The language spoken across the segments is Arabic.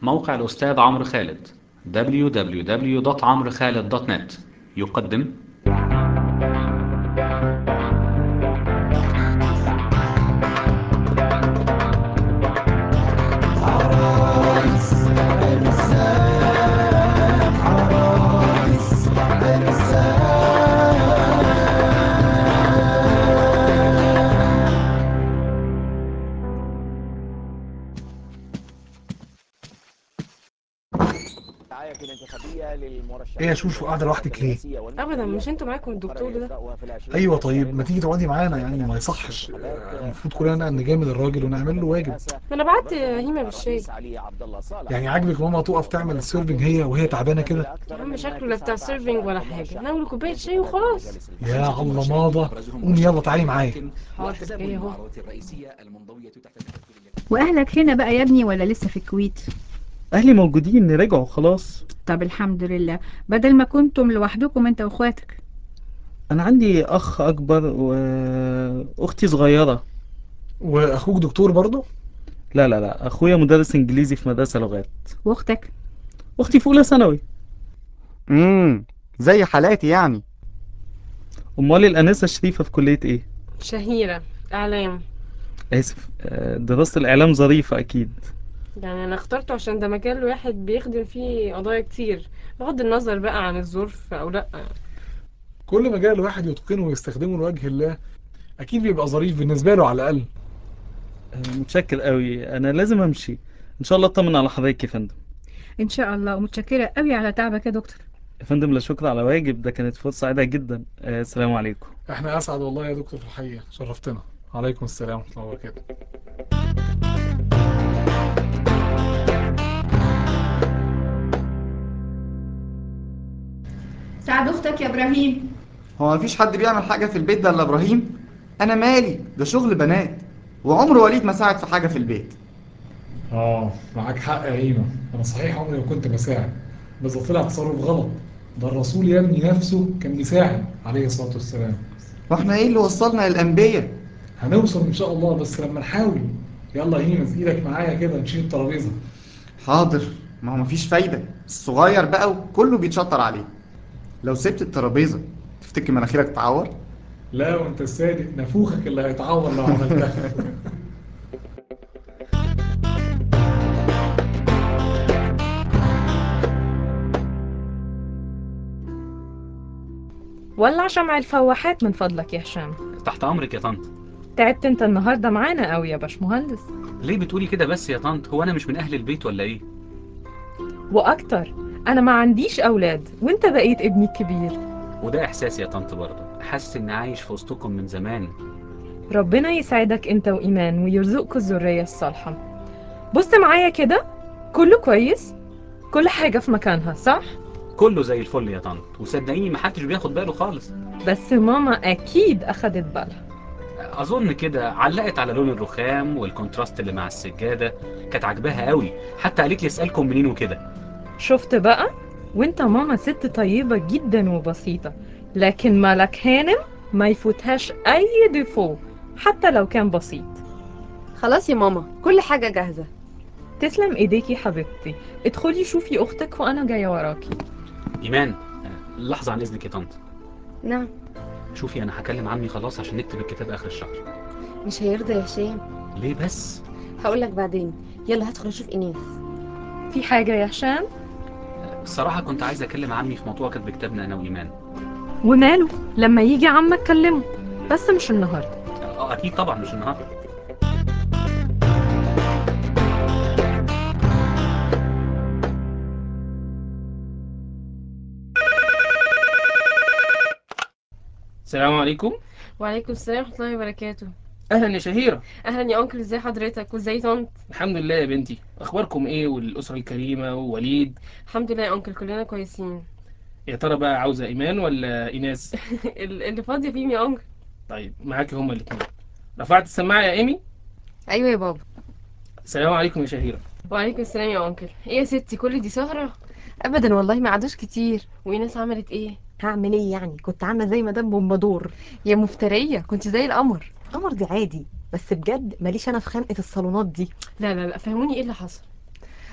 موقع الأستاذ عمرو خالد www.amrkhalid.net يقدم. ايه يا شوشو قاعده لوحدك ليه؟ ابدا، مش انتوا معاكم الدكتور ده؟ ايوه طيب ما تيجي تقعدي معانا، يعني ما يصحش، المفروض كلنا نجامل الراجل ونعمل له واجب. ما انا بعت هيما بالشاي. يعني عاجبك ماما تقف تعمل السيرفنج هي وهي تعبانه كده؟ يا عم شكله لا بتاع سيرفينج ولا حاجه، ناول كوبايه شاي وخلاص. يا الله ماضى، قومي يلا تعالي معايا. حاضر، ايه اهو. واهلك هنا بقى يا ابني ولا لسه في الكويت؟ اهلي موجودين، رجعوا خلاص. طب الحمد لله، بدل ما كنتم لوحدكم انت واخواتك. انا عندي اخ اكبر واختي صغيرة. واخوك دكتور برضه؟ لا لا لا، اخويا مدرس انجليزي في مدرسة لغات. واختك؟ اختي في اولى ثانوي. امم زي حالاتي يعني. امال الانسة شريفة في كلية ايه؟ شهيره اعلام. اسف، دراسة الاعلام ظريفة اكيد. يعني انا اخترته عشان ده مكان الواحد بيخدم فيه قضايا كتير، بغض النظر بقى عن الظروف او لا. كل ما جاء الواحد يتقنه ويستخدمه لوجه الله اكيد بيبقى ظريف بالنسبه له على الاقل. متشكر قوي، انا لازم امشي. ان شاء الله اطمن على حضرتك يا فندم. ان شاء الله، ومتشكره قوي على تعبك يا دكتور. يا فندم لا شكر على واجب، ده كانت فرصة سعيدة جدا. السلام عليكم. احنا اسعد والله يا دكتور، في الحقيقه شرفتنا. عليكم السلام ورحمه الله وبركاته. ساعد اختك يا ابراهيم. هو مفيش حد بيعمل حاجة في البيت ده الا ابراهيم؟ انا مالي، ده شغل بنات. وعمر وليد ما ساعد في حاجة في البيت. معاك حق يا هيما، انا صحيح عمري ما كنت بساعد، بس ده طلع تصرف غلط. ده الرسول يا ابني نفسه كان بيساعد عليه الصلاه والسلام. واحنا ايه اللي وصلنا للانبياء؟ هنوصل ان شاء الله بس لما نحاول. يلا يا هيما ايدك معايا كده نشيل الترابيزه. حاضر. ما هو مفيش فايدة، الصغير بقى وكله بيتشطر عليه. لو سبت الترابيزة تفتكر مناخيرك تعور؟ لا وانت الصادق، نافوخك اللي هيتعور لو عملتها. ولع شمع الفواحات من فضلك يا هشام. تحت أمرك يا طنط. تعبت انت النهارده معانا قوي يا باشمهندس. ليه بتقولي كده بس يا طنط؟ هو أنا مش من أهل البيت ولا إيه؟ واكتر، انا ما عنديش اولاد وانت بقيت ابني الكبير. وده إحساسي يا طنط برضه، حاسس إني عايش في وسطكم من زمان. ربنا يسعدك انت وايمان ويرزقكوا الذريه الصالحه. بص معايا كده، كله كويس، كل حاجه في مكانها صح؟ كله زي الفل يا طنط، وصدقيني محدش بياخد باله خالص. بس ماما اكيد اخدت بالها. أظن كده علقت على لون الرخام والكونتراست اللي مع السجادة، كانت عاجباها قوي، حتى قالت لي اسألكم منين وكده. شفت بقى؟ وانت ماما ست طيبه جدا وبسيطه، لكن ملك هانم ما يفوتهاش اي ديفو حتى لو كان بسيط. خلاص يا ماما، كل حاجة جاهزة. تسلم ايديكي حبيبتي، ادخلي شوفي اختك وانا جايه وراكي. إيمان، لحظة عن إذنك يا طنط. نعم. شوفي أنا هكلم عمي خلاص عشان نكتب الكتاب آخر الشهر. مش هيرضى يا هشام. ليه بس؟ هقولك بعدين. يلا هدخل اشوف ايناس. في حاجه يا هشام؟ الصراحة كنت عايز أكلم عمي في موضوع كتب كتابنا أنا وإيمان. وماله، لما يجي عمك كلمه، بس مش النهارده. أكيد طبعا مش النهاردة. السلام عليكم. وعليكم السلام ورحمه الله وبركاته. اهلا يا شهيرة. اهلا يا انكل، ازي حضرتك وازاي طنط؟ الحمد لله يا بنتي، اخباركم ايه والاسره الكريمه ووليد؟ الحمد لله يا انكل، كلنا كويسين. يا ترى بقى عاوزه ايمان ولا ايناس؟ اللي فاضيه فيهم يا انكل. طيب معاكي هما الاثنين. رفعت السماعه يا ايمي. ايوه يا بابا. السلام عليكم يا شهيرة. وعليكم السلام يا انكل. ايه يا ستي، كل دي سهره؟ ابدا والله ما عادوش كتير. وايناس عملت ايه؟ هعمل ايه يعني، كنت عامله زي مدام بومبادور. يا مفتريه، كنت زي القمر. قمر دي عادي، بس بجد ماليش انا في خنقه الصالونات دي. لا لا لا، فهموني ايه اللي حصل.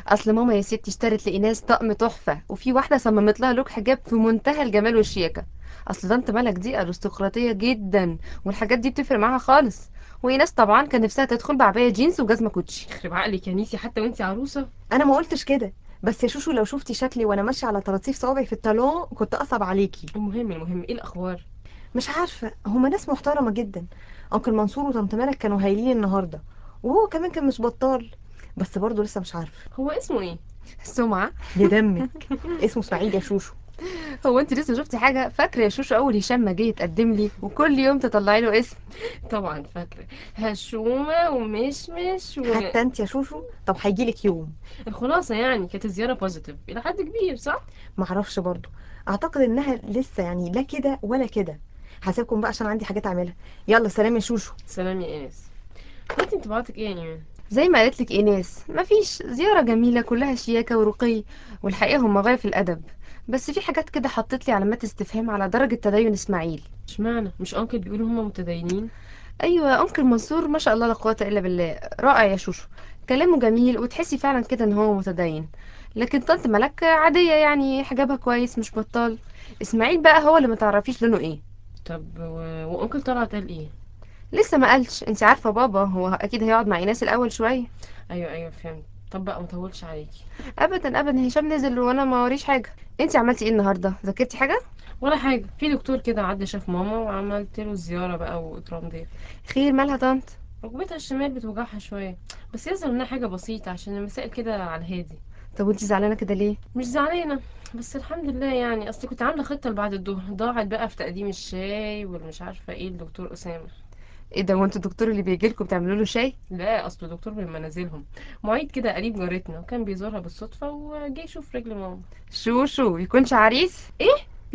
اصل ماما يا ستي اشترت لإيناس طقم تحفة، وفي واحدة صممت لها لوك حجاب في منتهى الجمال والشياكة. اصل طنط ملك دي ارستقراطية جدا، والحاجات دي بتفرق معاها خالص. وإيناس طبعا كان نفسها تدخل بعباية جينز وجزمة كوتشي. يخرب عقلك يا نيسي، حتى وانتي عروسة. انا ما قلتش كده، بس يا شوشو لو شفتي شكلي وانا ماشيه على طراطيف صوابعي في الطالون كنت اصعب عليكي. المهم ايه الاخبار؟ مش عارفه، هما ناس محترمه جدا. انكل منصور وطنط مالك كانوا هايلين النهارده، وهو كمان كان مش بطال. بس برضه لسه مش عارفه. هو اسمه ايه؟ سمعة. يا دمك، اسمه اسماعيل يا شوشو. هو انت لسه شفتي حاجة؟ فاكرة يا شوشو اول هشام ما جه يتقدم لي وكل يوم تطلعي له اسم؟ طبعا فاكرة، هشومة ومشمش حتى انت يا شوشو، طب هيجيلك يوم. الخلاصة يعني كانت الزيارة بوزيتيف إلى حد كبير، صح؟ معرفش برضه، اعتقد انها لسه يعني لا كده ولا كده. هسيبكم بقى عشان عندي حاجات اعملها. يلا سلام يا شوشو. سلام يا إيناس. وانت انطباعاتك ايه يعني؟ زي ما قالت لك ايناس، مفيش زيارة جميلة كلها شياكة ورقي، والحقيقة هم غاية في الأدب. بس في حاجات كده حطت لي علامات استفهام على درجة تدين اسماعيل. اشمعنى؟ مش أنكل بيقولوا هما متدينين؟ ايوه، انكل منصور ما شاء الله لا قوة الا بالله، رائع يا شوشو. كلامه جميل وتحسي فعلا كده ان هو متدين. لكن طنط ملك عادية يعني، حجابها كويس مش بطال. اسماعيل بقى هو اللي ما تعرفيش لونه ايه. طب وأنكل طلعت قال ايه؟ لسه ما قالش، انت عارفة بابا هو اكيد هيقعد مع ايناس الاول شوية. أيوه فهمت. طب بقى مطولش عليكي. ابدا ابدا، هشام نزل وانا ما وريش حاجة. انت عملتي ايه النهاردة؟ ذاكرتي حاجة؟ ولا حاجة، في دكتور كده عدى شاف ماما وعملت له زيارة بقى وإكرام ضيف. خير، مالها طنط؟ ركبتها الشمال بتوجعها شوية، بس يظهر إنها حاجة بسيطة عشان المسائل كده على الهادي. طب وانت زعلانة كده ليه؟ مش زعلانة، بس الحمد لله يعني. أصل كنت عاملة خطة لبعد الظهر، ضاعت بقى في تقديم الشاي والمش عارفة ايه الدكتور أسامة. ايه ده؟ وانتوا الدكتور اللي بيجيلكوا بتعملوا له شاي؟ لا، أصله دكتور من منازلهم، معيد كده قريب جارتنا، وكان بيزورها بالصدفة وجاي يشوف رجل ماما. شوشو يكونش عريس؟ ايه؟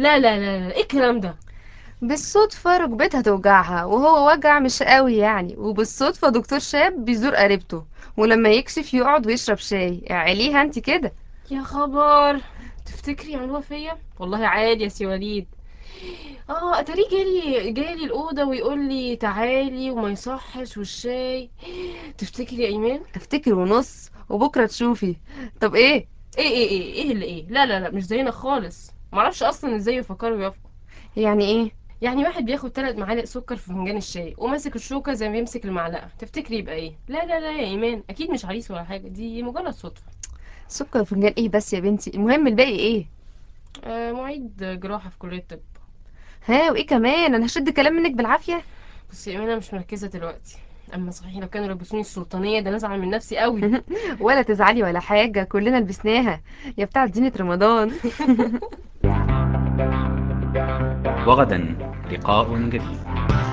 لا، ايه الكلام ده؟ بالصدفة ركبتها توجعها، وهو وجع مش قوي يعني، وبالصدفة دكتور شاب بيزور قريبته، ولما يكشف يقعد ويشرب شاي. اعليها انت كده. يا خبر، تفتكري يعملوها فيا؟ والله عادي يا سي وليد. اه، اتاريه جالي الأوضة ويقول لي تعالي وما يصحش والشاي. تفتكري يا إيمان؟ افتكر ونص، وبكرة تشوفي. طب ايه؟ ايه اللي ايه؟ لا مش زينا خالص. معرفش اصلا ازاي يفكروا يوافقوا. يعني ايه؟ يعني واحد بياخد 3 معالق سكر في فنجان الشاي وماسك الشوكة زي ما بيمسك المعلقة، تفتكري يبقى ايه؟ لا يا ايمان، اكيد مش عريس ولا حاجة، دي مجرد صدفة. سكر فنجان ايه بس يا بنتي؟ المهم الباقي ايه؟ معيد جراحة في كلية الطب. ها، وايه كمان؟ انا هشد كلام منك بالعافية. بس يا ايمان انا مش مركزة دلوقتي. اما صحيح لو كانوا لبسوني السلطانية ده انا ازعل من نفسي قوي. ولا تزعلي ولا حاجة، كلنا لبسناها، يا بتاع زينة رمضان. وغدا لقاء جديد.